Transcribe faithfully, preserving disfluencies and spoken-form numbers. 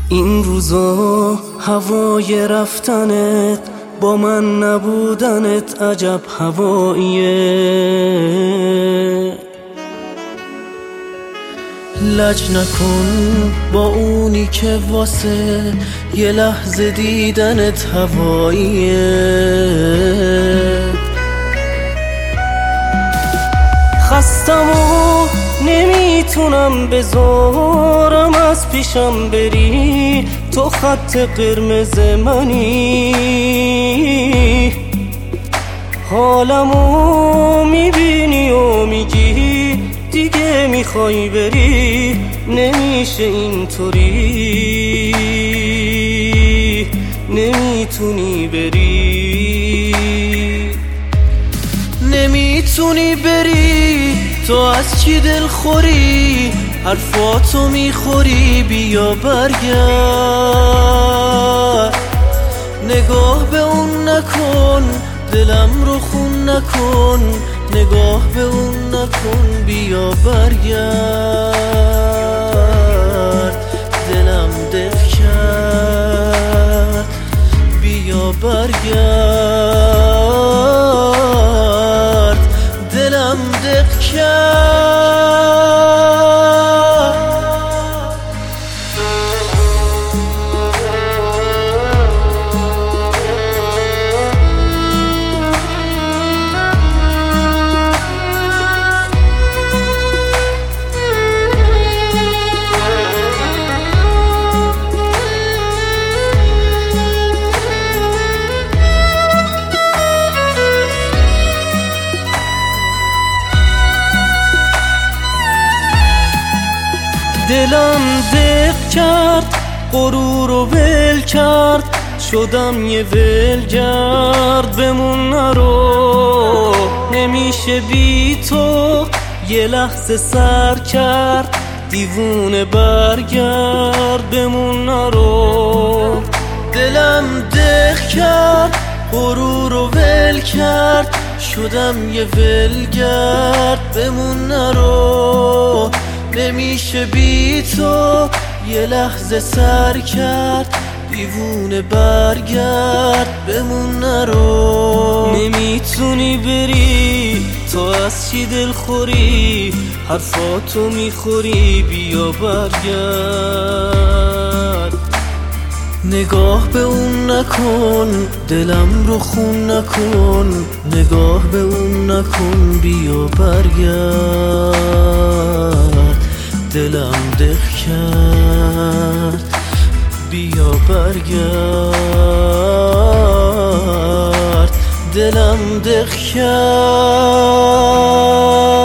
این روزا هوای رفتنت با من نبودنت عجب هواییه. لج نکن با اونی که واسه یه لحظه دیدنت هواییه. خستم و نمیتونم بذارم از پیشم بری، تو خط قرمز منی. حالمو میبینی و میگی دیگه میخوای بری، نمیشه اینطوری، نمیتونی بری، نمیتونی بری. تو از چی دل خوری؟ حرفاتو میخوری، بیا برگرد. نگاه به اون نکن، دلم رو خون نکن. نگاه به اون نکن، بیا برگرد. دلم دق کرد، بیا برگرد. دلم دق کرد. دلم دق کرد، غرور و ول کرد، شدم یه ولگرد. بمون نرو، نمیشه بی تو یه لحظه سر کرد. دیوونه برگرد، بمون نرو. دلم دق کرد، غرور و ول کرد، شدم یه ولگرد. بمون نرو، نمیشه بی تو یه لحظه سر کرد. دیوونه برگرد، بمون نرو. نمیتونی بری، تو از چی دل خوری؟ حرفاتو میخوری، بیا برگرد. نگاه به اون نکن، دلم رو خون نکن. نگاه به اون نکن، بیا برگرد. دلم دق کرد، بیا برگرد. دلم دق کرد.